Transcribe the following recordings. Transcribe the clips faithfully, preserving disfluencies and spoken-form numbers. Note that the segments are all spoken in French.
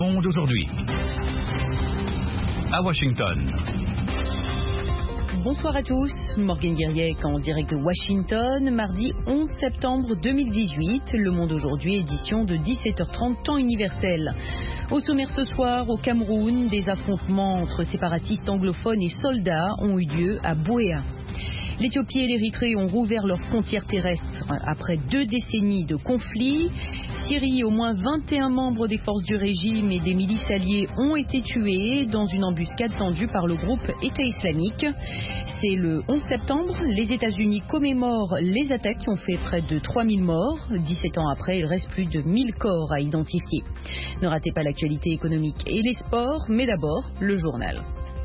Monde aujourd'hui. À Washington. Bonsoir à tous, Morgane Guiriec en direct de Washington, mardi onze septembre deux mille dix-huit, Le Monde aujourd'hui, édition de dix-sept heures trente, temps universel. Au sommaire ce soir, au Cameroun, des affrontements entre séparatistes anglophones et soldats ont eu lieu à Buea. L'Éthiopie et l'Érythrée ont rouvert leurs frontières terrestres après deux décennies de conflits. Syrie, au moins vingt et un membres des forces du régime et des milices alliées ont été tués dans une embuscade tendue par le groupe État islamique. C'est le onze septembre, les États-Unis commémorent les attaques qui ont fait près de trois mille morts. dix-sept ans après, il reste plus de mille corps à identifier. Ne ratez pas l'actualité économique et les sports, mais d'abord le journal.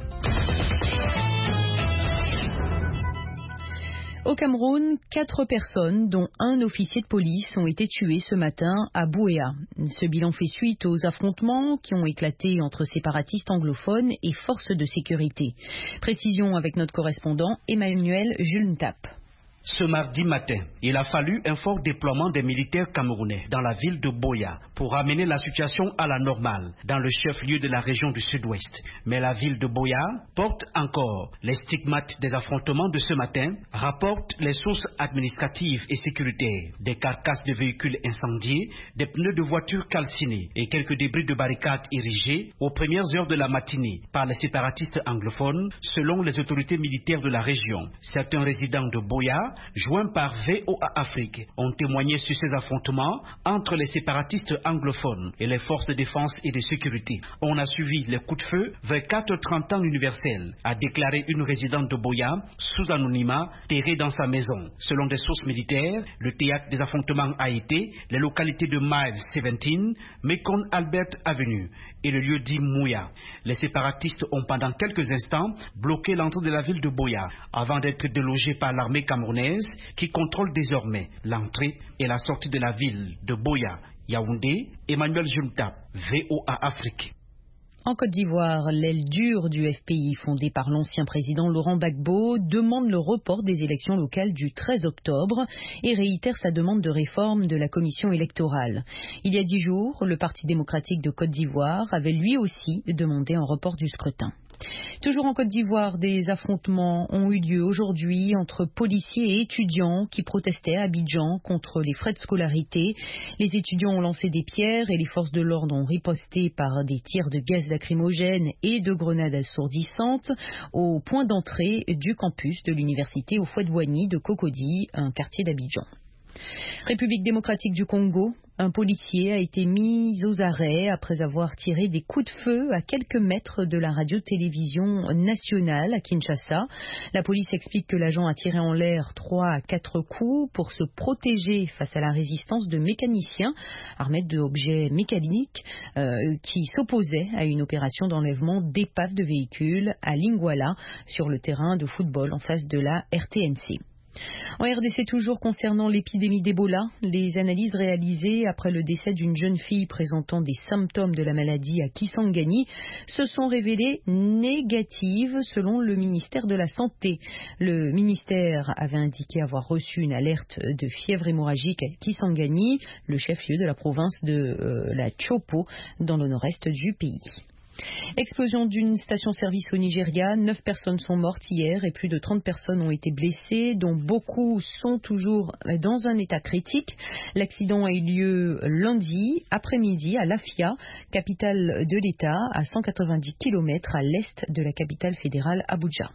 Au Cameroun, quatre personnes, dont un officier de police, ont été tuées ce matin à Buea. Ce bilan fait suite aux affrontements qui ont éclaté entre séparatistes anglophones et forces de sécurité. Précision avec notre correspondant Emmanuel Julntap. Ce mardi matin, il a fallu un fort déploiement des militaires camerounais dans la ville de Buea pour ramener la situation à la normale dans le chef-lieu de la région du sud-ouest. Mais la ville de Buea porte encore les stigmates des affrontements de ce matin, rapportent les sources administratives et sécuritaires. Des carcasses de véhicules incendiés, des pneus de voitures calcinés et quelques débris de barricades érigés aux premières heures de la matinée par les séparatistes anglophones, selon les autorités militaires de la région. Certains résidents de Buea, joints par V O A Afrique, ont témoigné sur ces affrontements entre les séparatistes anglophones et les forces de défense et de sécurité. On a suivi les coups de feu vers quatre heures trente temps universel, a déclaré une résidente de Buea sous anonymat, terrée dans sa maison. Selon des sources militaires, le théâtre des affrontements a été les localités de Mile dix-sept, Mekong Albert Avenue et le lieu dit Mouya. Les séparatistes ont pendant quelques instants bloqué l'entrée de la ville de Buea avant d'être délogés par l'armée camerounaise qui contrôle désormais l'entrée et la sortie de la ville de Buea. Yaoundé, Emmanuel Julntap, V O A Afrique. En Côte d'Ivoire, l'aile dure du F P I, fondée par l'ancien président Laurent Gbagbo, demande le report des élections locales du treize octobre et réitère sa demande de réforme de la commission électorale. Il y a dix jours, le Parti démocratique de Côte d'Ivoire avait lui aussi demandé un report du scrutin. Toujours en Côte d'Ivoire, des affrontements ont eu lieu aujourd'hui entre policiers et étudiants qui protestaient à Abidjan contre les frais de scolarité. Les étudiants ont lancé des pierres et les forces de l'ordre ont riposté par des tirs de gaz lacrymogène et de grenades assourdissantes au point d'entrée du campus de l'université Houphouët-Boigny de Cocody, un quartier d'Abidjan. République démocratique du Congo, un policier a été mis aux arrêts après avoir tiré des coups de feu à quelques mètres de la radio-télévision nationale à Kinshasa. La police explique que l'agent a tiré en l'air trois à quatre coups pour se protéger face à la résistance de mécaniciens armés d'objets mécaniques euh, qui s'opposaient à une opération d'enlèvement d'épaves de véhicules à Lingwala sur le terrain de football en face de la R T N C. En R D C toujours concernant l'épidémie d'Ebola, les analyses réalisées après le décès d'une jeune fille présentant des symptômes de la maladie à Kisangani se sont révélées négatives selon le ministère de la Santé. Le ministère avait indiqué avoir reçu une alerte de fièvre hémorragique à Kisangani, le chef-lieu de la province de euh, la Chopo, dans le nord-est du pays. Explosion d'une station-service au Nigeria, neuf personnes sont mortes hier et plus de trente personnes ont été blessées, dont beaucoup sont toujours dans un état critique. L'accident a eu lieu lundi après-midi à Lafia, capitale de l'État, à cent quatre-vingt-dix kilomètres à l'est de la capitale fédérale Abuja.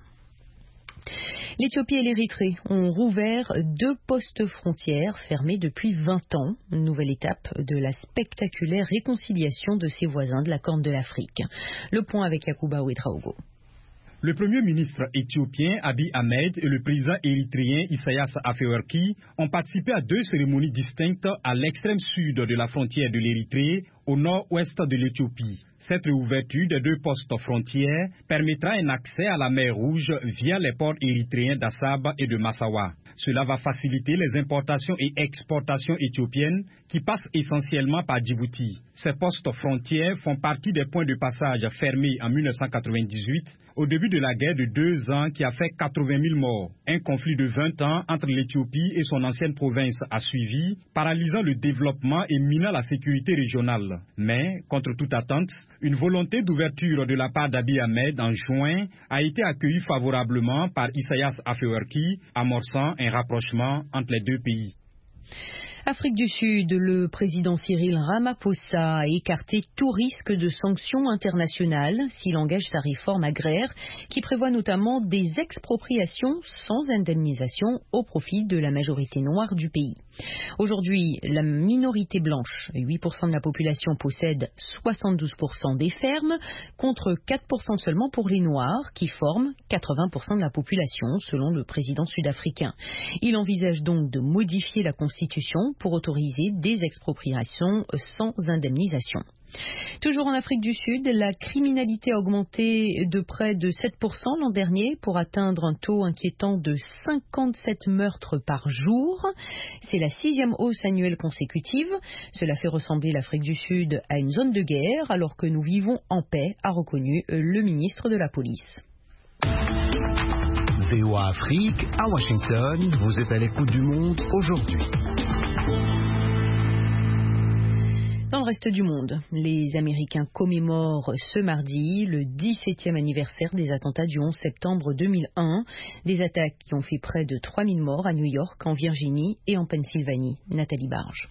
L'Éthiopie et l'Érythrée ont rouvert deux postes frontières fermés depuis vingt ans. Une nouvelle étape de la spectaculaire réconciliation de ses voisins de la Corne de l'Afrique. Le point avec Yacouba Ouedraogo. Le premier ministre éthiopien Abiy Ahmed et le président érythréen Isaias Afewerki ont participé à deux cérémonies distinctes à l'extrême sud de la frontière de l'Érythrée, au nord-ouest de l'Éthiopie. Cette réouverture des deux postes frontières permettra un accès à la mer Rouge via les ports érythréens d'Assab et de Massawa. Cela va faciliter les importations et exportations éthiopiennes qui passe essentiellement par Djibouti. Ces postes frontières font partie des points de passage fermés en mille neuf cent quatre-vingt-dix-huit, au début de la guerre de deux ans qui a fait quatre-vingt mille morts. Un conflit de vingt ans entre l'Éthiopie et son ancienne province a suivi, paralysant le développement et minant la sécurité régionale. Mais, contre toute attente, une volonté d'ouverture de la part d'Abiy Ahmed en juin a été accueillie favorablement par Isaias Afewerki, amorçant un rapprochement entre les deux pays. Afrique du Sud, le président Cyril Ramaphosa a écarté tout risque de sanctions internationales s'il engage sa réforme agraire qui prévoit notamment des expropriations sans indemnisation au profit de la majorité noire du pays. Aujourd'hui, la minorité blanche, huit pour cent de la population, possède soixante-douze pour cent des fermes contre quatre pour cent seulement pour les Noirs qui forment quatre-vingts pour cent de la population selon le président sud-africain. Il envisage donc de modifier la constitution pour autoriser des expropriations sans indemnisation. Toujours en Afrique du Sud, la criminalité a augmenté de près de sept pour cent l'an dernier pour atteindre un taux inquiétant de cinquante-sept meurtres par jour. C'est la sixième hausse annuelle consécutive. Cela fait ressembler l'Afrique du Sud à une zone de guerre alors que nous vivons en paix, a reconnu le ministre de la Police. V O A Afrique, à Washington, vous êtes à l'écoute du monde aujourd'hui. Dans le reste du monde, les Américains commémorent ce mardi le dix-septième anniversaire des attentats du onze septembre deux mille un, des attaques qui ont fait près de trois mille morts à New York, en Virginie et en Pennsylvanie. Nathalie Barge.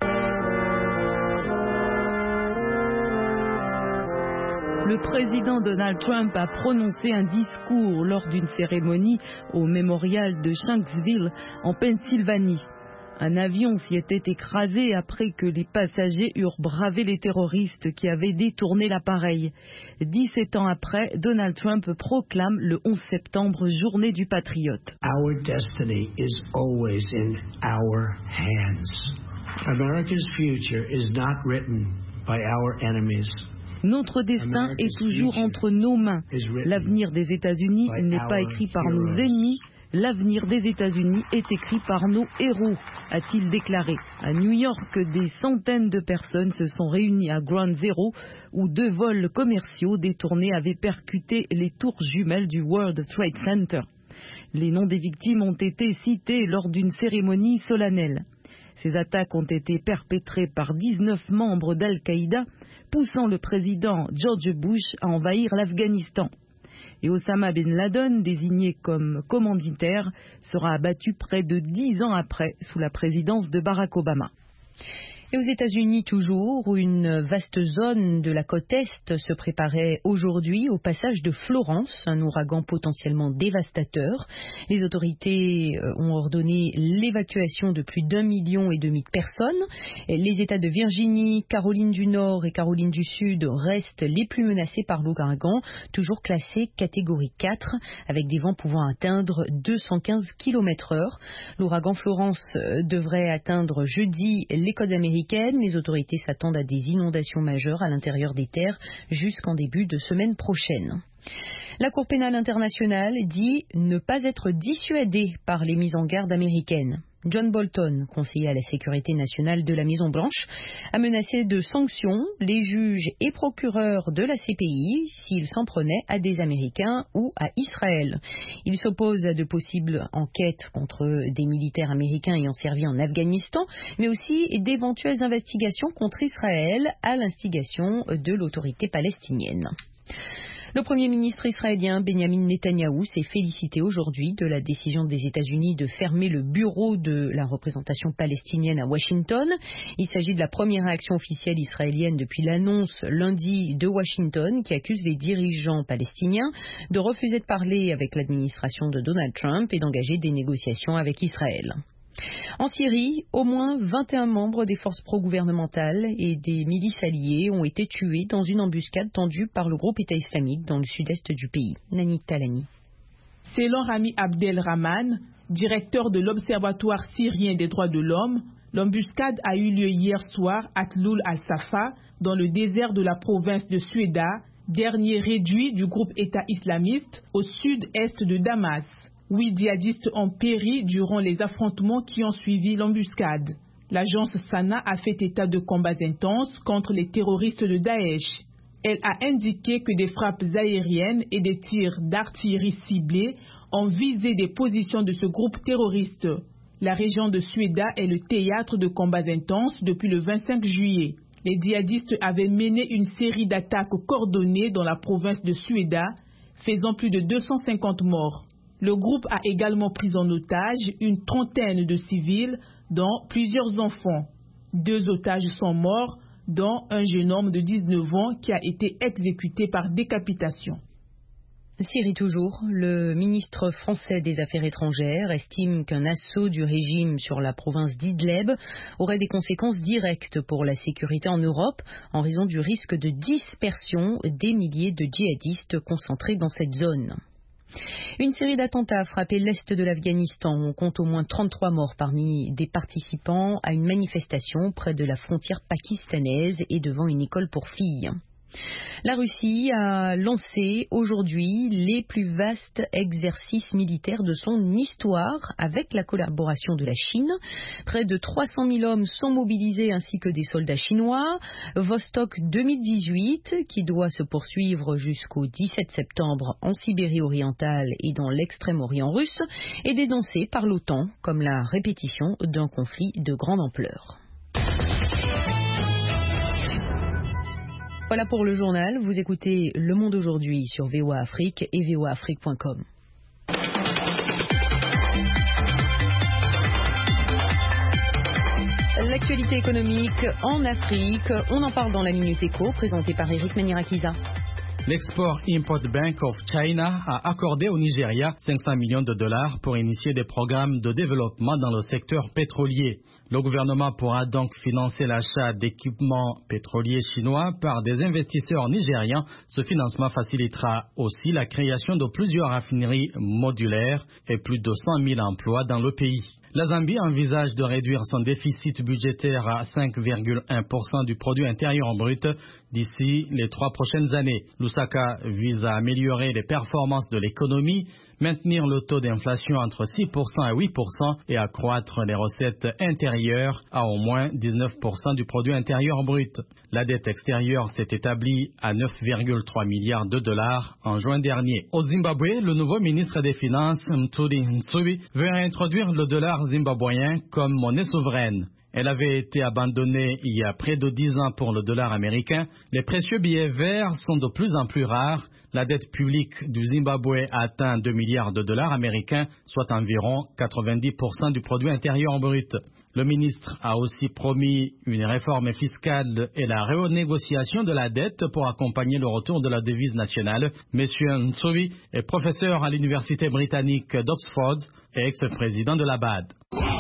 Le président Donald Trump a prononcé un discours lors d'une cérémonie au mémorial de Shanksville, en Pennsylvanie. Un avion s'y était écrasé après que les passagers eurent bravé les terroristes qui avaient détourné l'appareil. dix-sept ans après, Donald Trump proclame le onze septembre journée du patriote. Our destiny is always in our hands. America's future is not written by our enemies. Notre destin est toujours entre nos mains. L'avenir des États-Unis n'est pas écrit par nos ennemis. L'avenir des États-Unis est écrit par nos héros, a-t-il déclaré. À New York, des centaines de personnes se sont réunies à Ground Zero, où deux vols commerciaux détournés avaient percuté les tours jumelles du World Trade Center. Les noms des victimes ont été cités lors d'une cérémonie solennelle. Ces attaques ont été perpétrées par dix-neuf membres d'Al-Qaïda, poussant le président George Bush à envahir l'Afghanistan. Et Osama Bin Laden, désigné comme commanditaire, sera abattu près de dix ans après, sous la présidence de Barack Obama. Et aux États-Unis toujours, où une vaste zone de la côte Est se préparait aujourd'hui au passage de Florence, un ouragan potentiellement dévastateur. Les autorités ont ordonné l'évacuation de plus d'un million et demi de personnes. Les États de Virginie, Caroline du Nord et Caroline du Sud restent les plus menacés par l'ouragan, toujours classé catégorie quatre, avec des vents pouvant atteindre deux cent quinze kilomètres heure. L'ouragan Florence devrait atteindre jeudi les côtes américaines. Les autorités s'attendent à des inondations majeures à l'intérieur des terres jusqu'en début de semaine prochaine. La Cour pénale internationale dit ne pas être dissuadée par les mises en garde américaines. John Bolton, conseiller à la sécurité nationale de la Maison-Blanche, a menacé de sanctions les juges et procureurs de la C P I s'ils s'en prenaient à des Américains ou à Israël. Il s'oppose à de possibles enquêtes contre des militaires américains ayant servi en Afghanistan, mais aussi d'éventuelles investigations contre Israël à l'instigation de l'autorité palestinienne. Le Premier ministre israélien Benjamin Netanyahou s'est félicité aujourd'hui de la décision des États-Unis de fermer le bureau de la représentation palestinienne à Washington. Il s'agit de la première réaction officielle israélienne depuis l'annonce lundi de Washington qui accuse les dirigeants palestiniens de refuser de parler avec l'administration de Donald Trump et d'engager des négociations avec Israël. En Syrie, au moins vingt et un membres des forces pro-gouvernementales et des milices alliées ont été tués dans une embuscade tendue par le groupe État islamique dans le sud-est du pays. Nani Talani. Selon Rami Abdelrahman, directeur de l'Observatoire syrien des droits de l'homme, l'embuscade a eu lieu hier soir à Tloul al-Safa, dans le désert de la province de Suéda, dernier réduit du groupe État islamiste au sud-est de Damas. Huit djihadistes ont péri durant les affrontements qui ont suivi l'embuscade. L'agence Sana a fait état de combats intenses contre les terroristes de Daesh. Elle a indiqué que des frappes aériennes et des tirs d'artillerie ciblés ont visé des positions de ce groupe terroriste. La région de Sueda est le théâtre de combats intenses depuis le vingt-cinq juillet. Les djihadistes avaient mené une série d'attaques coordonnées dans la province de Sueda, faisant plus de deux cent cinquante morts. Le groupe a également pris en otage une trentaine de civils, dont plusieurs enfants. Deux otages sont morts, dont un jeune homme de dix-neuf ans qui a été exécuté par décapitation. Syrie toujours, le ministre français des Affaires étrangères estime qu'un assaut du régime sur la province d'Idlib aurait des conséquences directes pour la sécurité en Europe en raison du risque de dispersion des milliers de djihadistes concentrés dans cette zone. Une série d'attentats a frappé l'est de l'Afghanistan. On compte au moins trente-trois morts parmi des participants à une manifestation près de la frontière pakistanaise et devant une école pour filles. La Russie a lancé aujourd'hui les plus vastes exercices militaires de son histoire avec la collaboration de la Chine. Près de trois cent mille hommes sont mobilisés ainsi que des soldats chinois. Vostok deux mille dix-huit qui doit se poursuivre jusqu'au dix-sept septembre en Sibérie orientale et dans l'extrême-orient russe est dénoncé par l'OTAN comme la répétition d'un conflit de grande ampleur. Voilà pour le journal. Vous écoutez Le Monde aujourd'hui sur V O A Afrique et V O A Afrique point com. L'actualité économique en Afrique, on en parle dans la Minute Éco, présentée par Eric Menirakiza. L'Export-Import Bank of China a accordé au Nigeria cinq cents millions de dollars pour initier des programmes de développement dans le secteur pétrolier. Le gouvernement pourra donc financer l'achat d'équipements pétroliers chinois par des investisseurs nigérians. Ce financement facilitera aussi la création de plusieurs raffineries modulaires et plus de cent mille emplois dans le pays. La Zambie envisage de réduire son déficit budgétaire à cinq virgule un pour cent du produit intérieur brut d'ici les trois prochaines années. Lusaka vise à améliorer les performances de l'économie, maintenir le taux d'inflation entre six pour cent et huit pour cent et accroître les recettes intérieures à au moins dix-neuf pour cent du produit intérieur brut. La dette extérieure s'est établie à neuf virgule trois milliards de dollars en juin dernier. Au Zimbabwe, le nouveau ministre des Finances, Mthuli Ntsubi, veut introduire le dollar zimbabwéen comme monnaie souveraine. Elle avait été abandonnée il y a près de dix ans pour le dollar américain. Les précieux billets verts sont de plus en plus rares. La dette publique du Zimbabwe a atteint deux milliards de dollars américains, soit environ quatre-vingt-dix pour cent du produit intérieur brut. Le ministre a aussi promis une réforme fiscale et la renégociation de la dette pour accompagner le retour de la devise nationale. Monsieur Ntsubi est professeur à l'université britannique d'Oxford et ex-président de la B A D.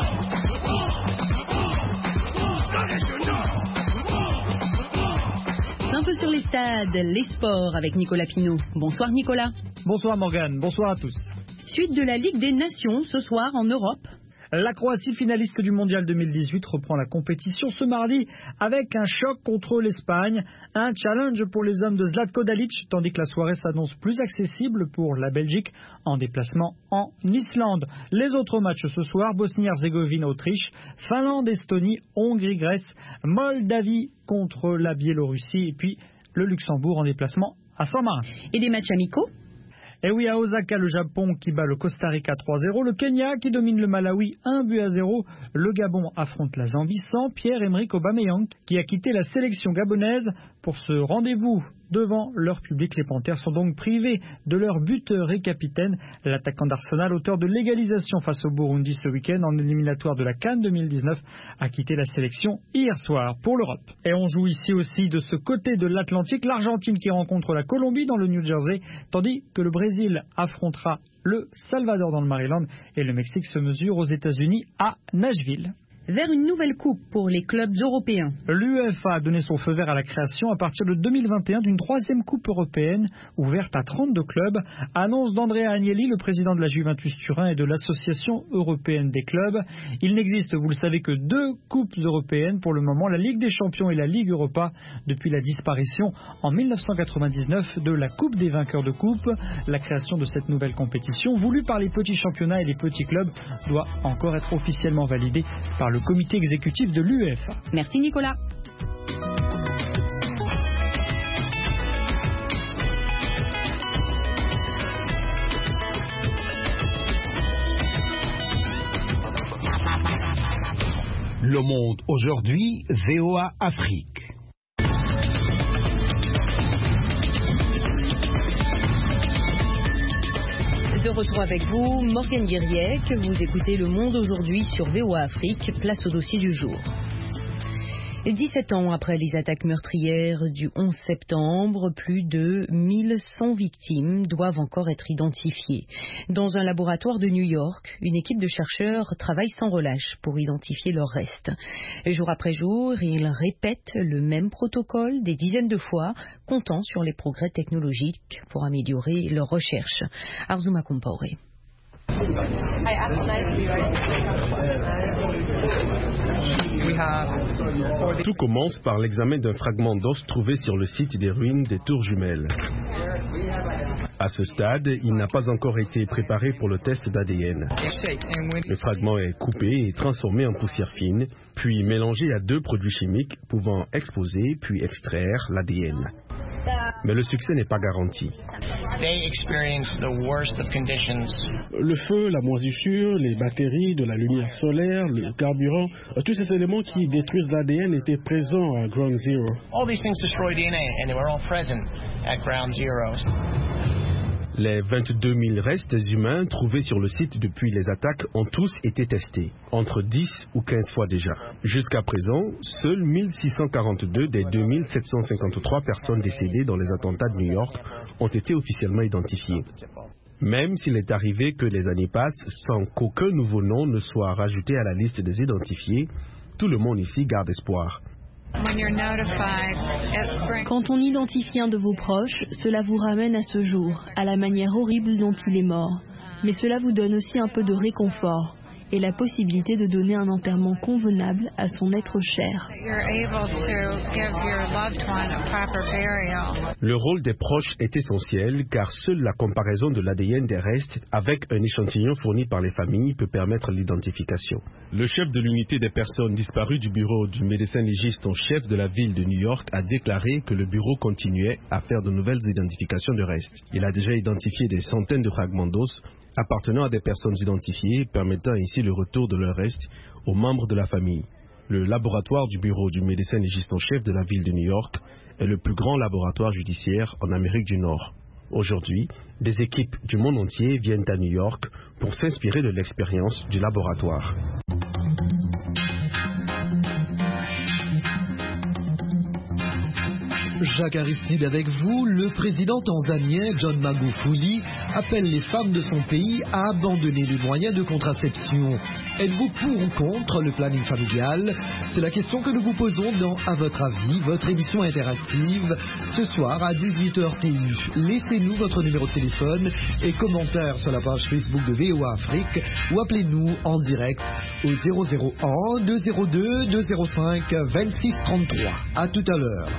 Un peu sur les stades, les sports avec Nicolas Pinault. Bonsoir Nicolas. Bonsoir Morgane, bonsoir à tous. Suite de la Ligue des Nations ce soir en Europe. La Croatie, finaliste du Mondial deux mille dix-huit, reprend la compétition ce mardi avec un choc contre l'Espagne. Un challenge pour les hommes de Zlatko Dalic, tandis que la soirée s'annonce plus accessible pour la Belgique en déplacement en Islande. Les autres matchs ce soir, Bosnie-Herzégovine-Autriche, Finlande-Estonie, Hongrie-Grèce, Moldavie contre la Biélorussie et puis le Luxembourg en déplacement à Saint-Marin. Et des matchs amicaux ? Et oui, à Osaka, le Japon qui bat le Costa Rica trois zéro, le Kenya qui domine le Malawi un but à zéro, le Gabon affronte la Zambie sans Pierre-Emerick Aubameyang qui a quitté la sélection gabonaise pour ce rendez-vous devant leur public. Les Panthères sont donc privés de leur buteur et capitaine. L'attaquant d'Arsenal, auteur de l'égalisation face au Burundi ce week-end en éliminatoire de la CAN deux mille dix-neuf, a quitté la sélection hier soir pour l'Europe. Et on joue ici aussi de ce côté de l'Atlantique, l'Argentine qui rencontre la Colombie dans le New Jersey, tandis que le Brésil affrontera le Salvador dans le Maryland et le Mexique se mesure aux États-Unis à Nashville. Vers une nouvelle coupe pour les clubs européens. L'UEFA a donné son feu vert à la création à partir de deux mille vingt et un d'une troisième coupe européenne ouverte à trente-deux clubs. Annonce d'Andrea Agnelli, le président de la Juventus Turin et de l'Association européenne des clubs. Il n'existe, vous le savez, que deux coupes européennes pour le moment, la Ligue des champions et la Ligue Europa, depuis la disparition en mille neuf cent quatre-vingt-dix-neuf de la Coupe des vainqueurs de coupe. La création de cette nouvelle compétition, voulue par les petits championnats et les petits clubs, doit encore être officiellement validée par le le comité exécutif de l'UEFA. Merci Nicolas. Le Monde aujourd'hui, V O A Afrique. De retour avec vous, Morgane Guiriec. Vous écoutez Le Monde aujourd'hui sur V O A Afrique. Place au dossier du jour. dix-sept ans après les attaques meurtrières du onze septembre, plus de mille cent victimes doivent encore être identifiées. Dans un laboratoire de New York, une équipe de chercheurs travaille sans relâche pour identifier leurs restes. Jour après jour, ils répètent le même protocole des dizaines de fois, comptant sur les progrès technologiques pour améliorer leurs recherches. Arzouma Compaoré. Tout commence par l'examen d'un fragment d'os trouvé sur le site des ruines des tours jumelles. À ce stade, il n'a pas encore été préparé pour le test d'A D N. Le fragment est coupé et transformé en poussière fine, puis mélangé à deux produits chimiques pouvant exposer puis extraire l'A D N. Mais le succès n'est pas garanti. Le feu, la moisissure, les batteries, de la lumière solaire, le carburant, tous ces éléments qui détruisent l'A D N étaient présents à Ground Zero. Les vingt-deux mille restes humains trouvés sur le site depuis les attaques ont tous été testés, entre dix ou quinze fois déjà. Jusqu'à présent, seuls mille six cent quarante-deux des deux mille sept cent cinquante-trois personnes décédées dans les attentats de New York ont été officiellement identifiées. Même s'il est arrivé que les années passent sans qu'aucun nouveau nom ne soit rajouté à la liste des identifiés, tout le monde ici garde espoir. Quand on identifie un de vos proches, cela vous ramène à ce jour, à la manière horrible dont il est mort. Mais cela vous donne aussi un peu de réconfort et la possibilité de donner un enterrement convenable à son être cher. Le rôle des proches est essentiel car seule la comparaison de l'A D N des restes avec un échantillon fourni par les familles peut permettre l'identification. Le chef de l'unité des personnes disparues du bureau du médecin légiste en chef de la ville de New York a déclaré que le bureau continuait à faire de nouvelles identifications de restes. Il a déjà identifié des centaines de fragments d'os appartenant à des personnes identifiées, permettant ainsi le retour de leurs restes aux membres de la famille. Le laboratoire du bureau du médecin légiste en chef de la ville de New York est le plus grand laboratoire judiciaire en Amérique du Nord. Aujourd'hui, des équipes du monde entier viennent à New York pour s'inspirer de l'expérience du laboratoire. Jacques Aristide avec vous. Le président tanzanien John Magufuli appelle les femmes de son pays à abandonner les moyens de contraception. Êtes-vous pour ou contre le planning familial? C'est la question que nous vous posons dans À votre avis, votre émission interactive, ce soir à dix-huit heures T U. Laissez-nous votre numéro de téléphone et commentaires sur la page Facebook de V O A Afrique ou appelez-nous en direct au zéro zéro un deux zéro deux deux zéro cinq vingt-six trente-trois. À tout à l'heure.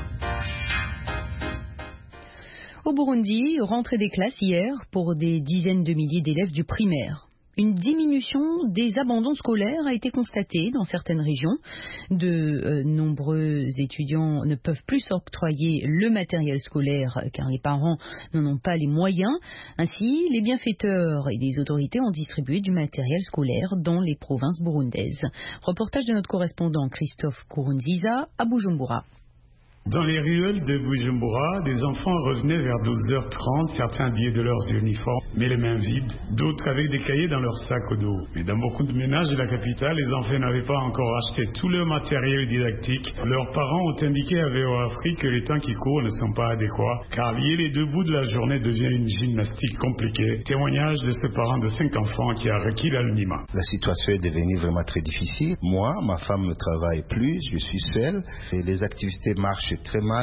Au Burundi, rentrée des classes hier pour des dizaines de milliers d'élèves du primaire. Une diminution des abandons scolaires a été constatée dans certaines régions. De euh, nombreux étudiants ne peuvent plus s'octroyer le matériel scolaire car les parents n'en ont pas les moyens. Ainsi, les bienfaiteurs et les autorités ont distribué du matériel scolaire dans les provinces burundaises. Reportage de notre correspondant Christophe Kurunziza à Bujumbura. Dans les ruelles de Bujumbura, des enfants revenaient vers douze heures trente, certains habillés de leurs uniformes, mais les mains vides, d'autres avec des cahiers dans leurs sacs au dos. Mais dans beaucoup de ménages de la capitale, les enfants n'avaient pas encore acheté tout leur matériel didactique. Leurs parents ont indiqué à V O A Afrique que les temps qui courent ne sont pas adéquats, car lier les deux bouts de la journée devient une gymnastique compliquée. Témoignage de ce parent de cinq enfants qui a requis l'anonymat. La situation est devenue vraiment très difficile. Moi, ma femme ne travaille plus, je suis seule, et les activités marchent très mal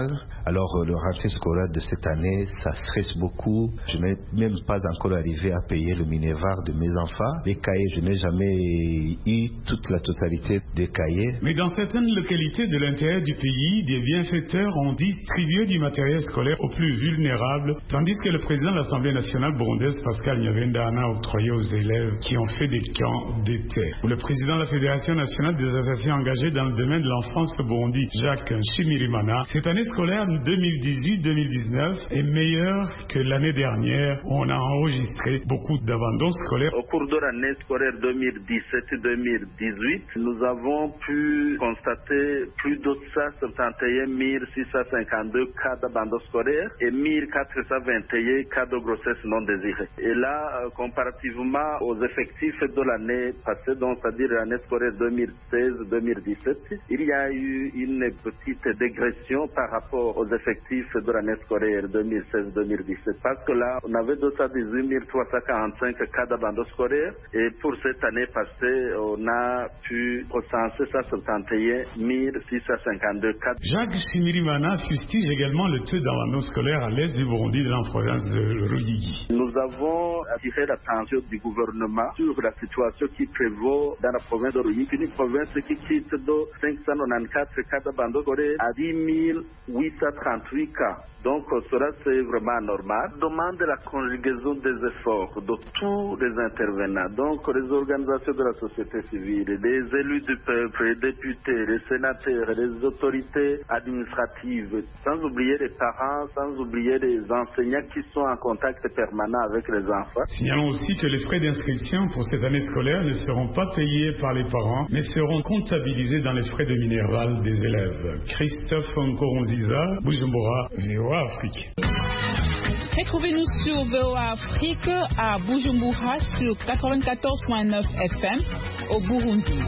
Alors le rentrée scolaire de cette année, ça stresse beaucoup. Je n'ai même pas encore arrivé à payer le minévar de mes enfants. Les cahiers, je n'ai jamais eu toute la totalité des cahiers. Mais dans certaines localités de l'intérieur du pays, des bienfaiteurs ont distribué du matériel scolaire aux plus vulnérables, tandis que le président de l'Assemblée nationale burundaise, Pascal Nyabenda, en a octroyé aux élèves qui ont fait des camps d'été. Le président de la Fédération nationale des associations engagées dans le domaine de l'enfance au Burundi, Jacques Nshimirimana, cette année scolaire deux mille dix-huit deux mille dix-neuf est meilleure que l'année dernière où on a enregistré beaucoup d'abandons scolaires. Au cours de l'année scolaire deux mille dix-sept deux mille dix-huit, nous avons pu constater plus de cent soixante et un mille six cent cinquante-deux cas d'abandon scolaire et mille quatre cent vingt et un cas de grossesse non désirée. Et là, euh, comparativement aux effectifs de l'année passée, donc c'est-à-dire l'année scolaire deux mille seize deux mille dix-sept, il y a eu une petite dégression par rapport aux effectifs de l'année scolaire deux mille seize deux mille dix-sept. Parce que là, on avait deux cent dix-huit mille trois cent quarante-cinq cas d'abandon scolaire et pour cette année passée, on a pu recenser cent soixante et un mille six cent cinquante-deux cas. Jacques Shimirimana fustige également le taux d'abandon scolaire à l'est du Burundi dans la province de Ruyigi. Nous avons attiré l'attention du gouvernement sur la situation qui prévaut dans la province de Ruyigi, une province qui quitte de cinq cent quatre-vingt-quatorze cas d'abandon scolaire à dix mille huit cent trente-huit cas. Donc cela c'est vraiment normal. Demande la conjugaison des efforts de tous les intervenants, donc les organisations de la société civile, les élus du peuple, les députés, les sénateurs, les autorités administratives, sans oublier les parents, sans oublier les enseignants qui sont en contact permanent avec les enfants. Signalons aussi que les frais d'inscription pour cette année scolaire ne seront pas payés par les parents, mais seront comptabilisés dans les frais de minéral des élèves. Christophe Nkoronziza, Bujumbura, V O A Afrique. Retrouvez-nous sur V O A Afrique à Bujumbura sur quatre-vingt-quatorze point neuf F M au Burundi.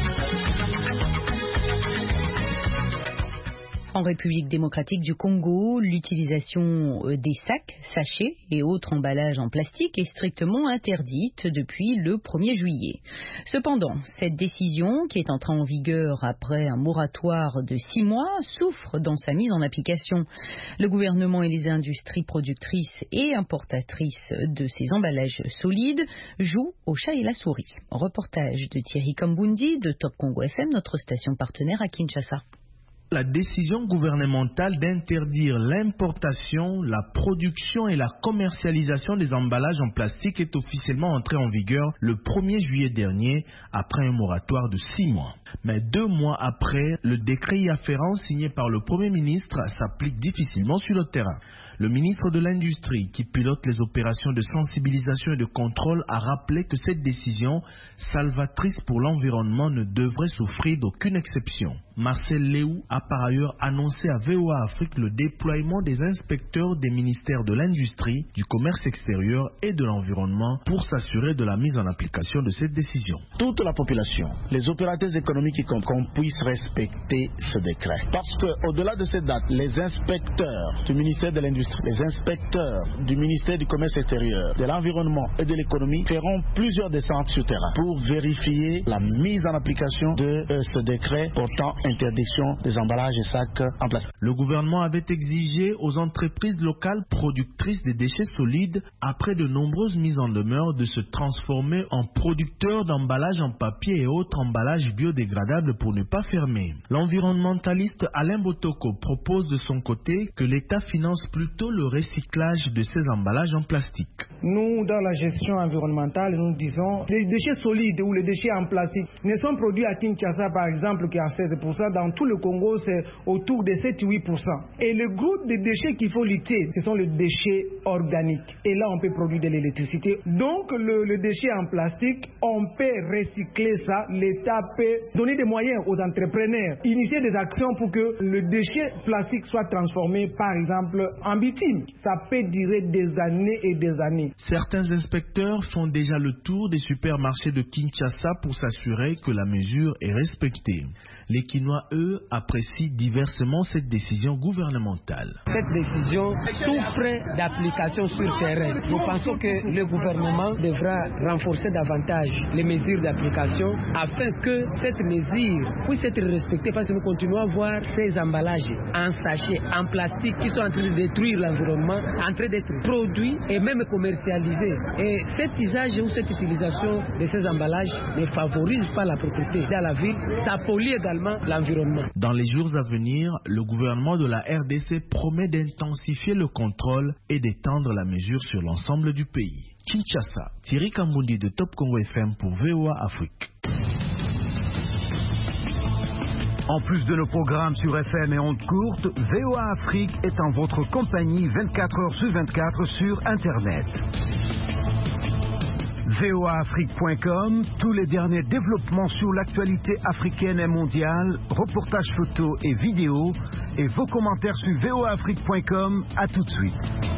En République démocratique du Congo, l'utilisation des sacs, sachets et autres emballages en plastique est strictement interdite depuis le premier juillet. Cependant, cette décision, qui est entrée en vigueur après un moratoire de six mois, souffre dans sa mise en application. Le gouvernement et les industries productrices et importatrices de ces emballages solides jouent au chat et la souris. Reportage de Thierry Kambundi de Top Congo F M, notre station partenaire à Kinshasa. La décision gouvernementale d'interdire l'importation, la production et la commercialisation des emballages en plastique est officiellement entrée en vigueur le premier juillet dernier, après un moratoire de six mois. Mais deux mois après, le décret y afférent signé par le Premier ministre s'applique difficilement sur le terrain. Le ministre de l'Industrie, qui pilote les opérations de sensibilisation et de contrôle, a rappelé que cette décision, salvatrice pour l'environnement, ne devrait souffrir d'aucune exception. Marcel Léou a par ailleurs annoncé à V O A Afrique le déploiement des inspecteurs des ministères de l'Industrie, du Commerce extérieur et de l'Environnement pour s'assurer de la mise en application de cette décision. Toute la population, les opérateurs économiques, qu'on puisse respecter ce décret. Parce qu'au-delà de cette date, les inspecteurs du ministère de l'Industrie, les inspecteurs du ministère du Commerce extérieur, de l'Environnement et de l'Économie feront plusieurs descentes sur terrain pour vérifier la mise en application de euh, ce décret portant interdiction des emballages et sacs en plastique. Le gouvernement avait exigé aux entreprises locales productrices des déchets solides, après de nombreuses mises en demeure, de se transformer en producteurs d'emballages en papier et autres emballages biodégradables pour ne pas fermer. L'environnementaliste Alain Botoko propose de son côté que l'État finance plutôt le recyclage de ces emballages en plastique. Nous, dans la gestion environnementale, nous disons les déchets solides ou les déchets en plastique ne sont produits à Kinshasa, par exemple, qui est à seize pour cent. Dans tout le Congo, c'est autour de sept à huit pour cent. Et le groupe de déchets qu'il faut lutter, ce sont les déchets organiques. Et là, on peut produire de l'électricité. Donc, le, le déchet en plastique, on peut recycler ça. L'État peut donner des moyens aux entrepreneurs, initier des actions pour que le déchet plastique soit transformé, par exemple, en bitume. Ça peut durer des années et des années. Certains inspecteurs font déjà le tour des supermarchés de Kinshasa pour s'assurer que la mesure est respectée. L'équinoxe Chinois, eux, apprécient diversement cette décision gouvernementale. Cette décision souffre d'application sur terrain. Nous pensons que le gouvernement devra renforcer davantage les mesures d'application afin que cette mesure puisse être respectée, parce que nous continuons à voir ces emballages en sachet, en plastique qui sont en train de détruire l'environnement, en train d'être produits et même commercialisés. Et cet usage ou cette utilisation de ces emballages ne favorise pas la propriété dans la ville, ça pollue également l'environnement. Dans les jours à venir, le gouvernement de la R D C promet d'intensifier le contrôle et d'étendre la mesure sur l'ensemble du pays. Kinshasa, Thierry Kambundi de Top Congo F M pour V O A Afrique. En plus de nos programmes sur F M et ondes courtes, V O A Afrique est en votre compagnie vingt-quatre heures sur vingt-quatre sur Internet. V O A Afrique point com, tous les derniers développements sur l'actualité africaine et mondiale, reportages photos et vidéos, et vos commentaires sur V O A Afrique point com. À tout de suite.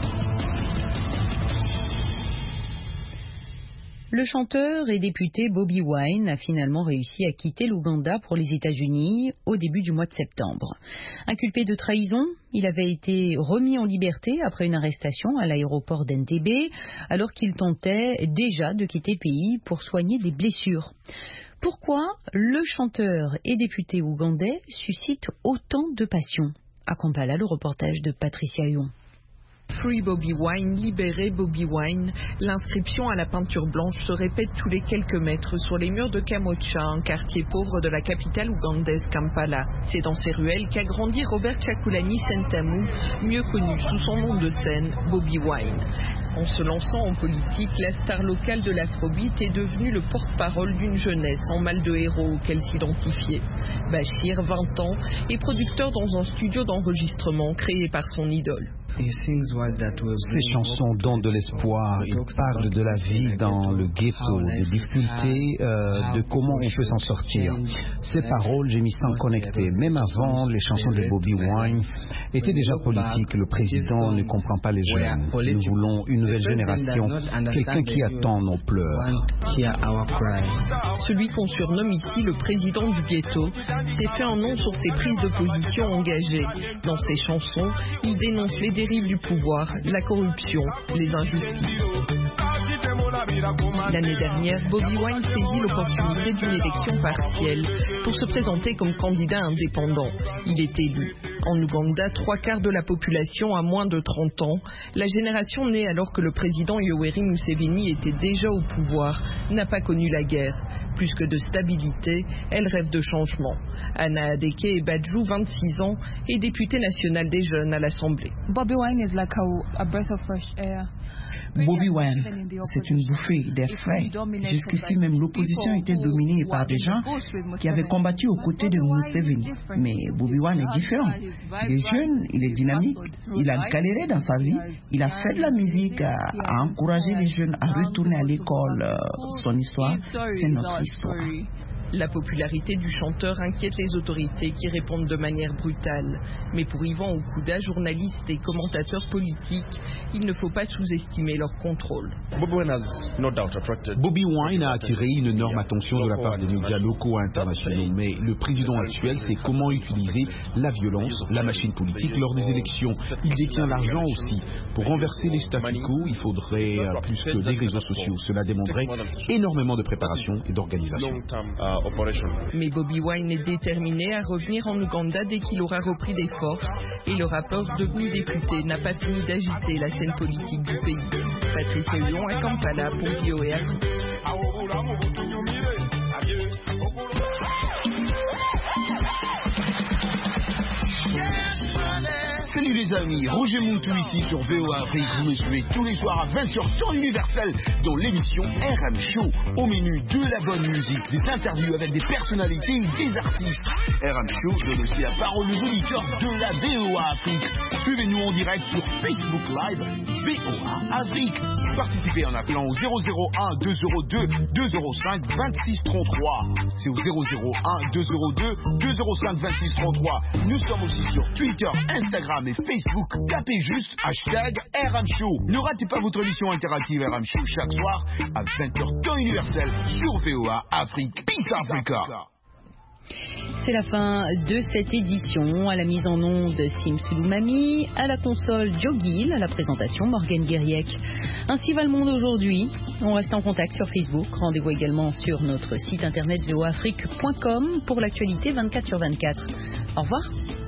Le chanteur et député Bobi Wine a finalement réussi à quitter l'Ouganda pour les États-Unis au début du mois de septembre. Inculpé de trahison, il avait été remis en liberté après une arrestation à l'aéroport d'Entebbe, alors qu'il tentait déjà de quitter le pays pour soigner des blessures. Pourquoi le chanteur et député ougandais suscite autant de passion? À Kampala, le reportage de Patricia Huon. Free Bobi Wine, libéré Bobi Wine. L'inscription à la peinture blanche se répète tous les quelques mètres sur les murs de Kamocha, un quartier pauvre de la capitale ougandaise Kampala. C'est dans ces ruelles qu'a grandi Robert Chakulani Sentamu, mieux connu sous son nom de scène, Bobi Wine. En se lançant en politique, la star locale de l'afrobeat est devenue le porte-parole d'une jeunesse en mal de héros auquel s'identifier. Bachir, vingt ans, est producteur dans un studio d'enregistrement créé par son idole. Ces chansons donnent de l'espoir, ils parlent de la vie dans le ghetto, des difficultés, euh, de comment on peut s'en sortir. Ces paroles, j'ai mis ça connecté. Même avant, les chansons de Bobi Wine étaient déjà politiques. Le président ne comprend pas les jeunes. Nous voulons une nouvelle génération, quelqu'un qui attend nos pleurs. Celui qu'on surnomme ici le président du ghetto s'est fait un nom sur ses prises de position engagées. Dans ses chansons, il dénonce les dérives du pouvoir, la corruption, les injustices. L'année dernière, Bobi Wine saisit l'opportunité d'une élection partielle pour se présenter comme candidat indépendant. Il est élu. En Ouganda, trois quarts de la population a moins de trente ans. La génération née alors que le président Yoweri Museveni était déjà au pouvoir n'a pas connu la guerre. Plus que de stabilité, elle rêve de changement. Anna Adeke Badjou, vingt-six ans, est députée nationale des jeunes à l'Assemblée. Bobi Wine is like a, a breath of fresh air. Bobi Wine, c'est une bouffée d'air frais. Jusqu'ici, même l'opposition était dominée par des gens qui avaient combattu aux côtés de Museveni. Mais Bobi Wine est différent. Il est jeune, il est dynamique, il a galéré dans sa vie, il a fait de la musique, a, a encouragé les jeunes à retourner à l'école. Son histoire, c'est notre histoire. La popularité du chanteur inquiète les autorités qui répondent de manière brutale. Mais pour Yvan Okuda, journaliste et commentateur politique, il ne faut pas sous-estimer leur contrôle. Bobi Wine a attiré une énorme attention de la part des médias locaux et internationaux. Mais le président actuel sait comment utiliser la violence, la machine politique lors des élections. Il détient l'argent aussi. Pour renverser les statu quo, il faudrait plus que des réseaux sociaux. Cela demanderait énormément de préparation et d'organisation. Mais Bobi Wine est déterminé à revenir en Ouganda dès qu'il aura repris des forces et le rappeur devenu député n'a pas fini d'agiter la scène politique du pays. Patricia Huon à Kampala pour V O A Afrique. Salut les amis, Roger Moutou ici sur V O A Afrique. Vous me suivez tous les soirs à vingt heures temps universel dans l'émission R M Show. Au menu de la bonne musique, des interviews avec des personnalités et des artistes. R M Show donne aussi la parole aux auditeurs de la V O A Afrique. Suivez-nous en direct sur Facebook Live V O A Afrique. Participez en appelant au zéro zéro un deux zéro deux deux zéro cinq vingt-six trente-trois. C'est au zéro zéro un deux zéro deux deux zéro cinq vingt-six trente-trois. Nous sommes aussi sur Twitter, Instagram et Facebook. Tapez juste hashtag R M Show. Ne ratez pas votre émission interactive R M Show chaque soir à vingt heures temps universel sur V O A Afrique. Peace Africa. C'est la fin de cette édition. À la mise en onde, Sim Sulumami, à la console, Joe Gill, à la présentation, Morgane Guiriec. Ainsi va le monde aujourd'hui. On reste en contact sur Facebook. Rendez-vous également sur notre site internet v o a afrique point com pour l'actualité vingt-quatre sur vingt-quatre. Au revoir.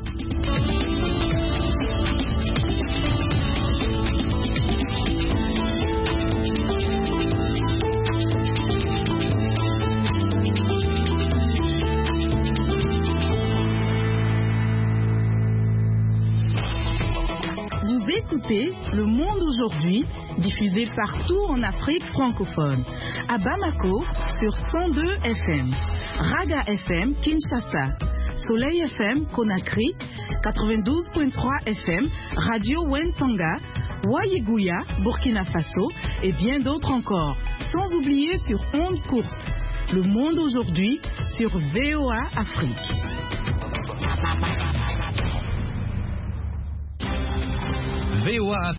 Écoutez Le Monde aujourd'hui, diffusé partout en Afrique francophone. À Bamako, sur cent deux F M. Raga F M, Kinshasa. Soleil F M, Conakry. quatre-vingt-douze virgule trois F M. Radio Wentanga. Wayegouya, Burkina Faso. Et bien d'autres encore. Sans oublier sur ondes courtes. Le Monde aujourd'hui, sur V O A Afrique. V O A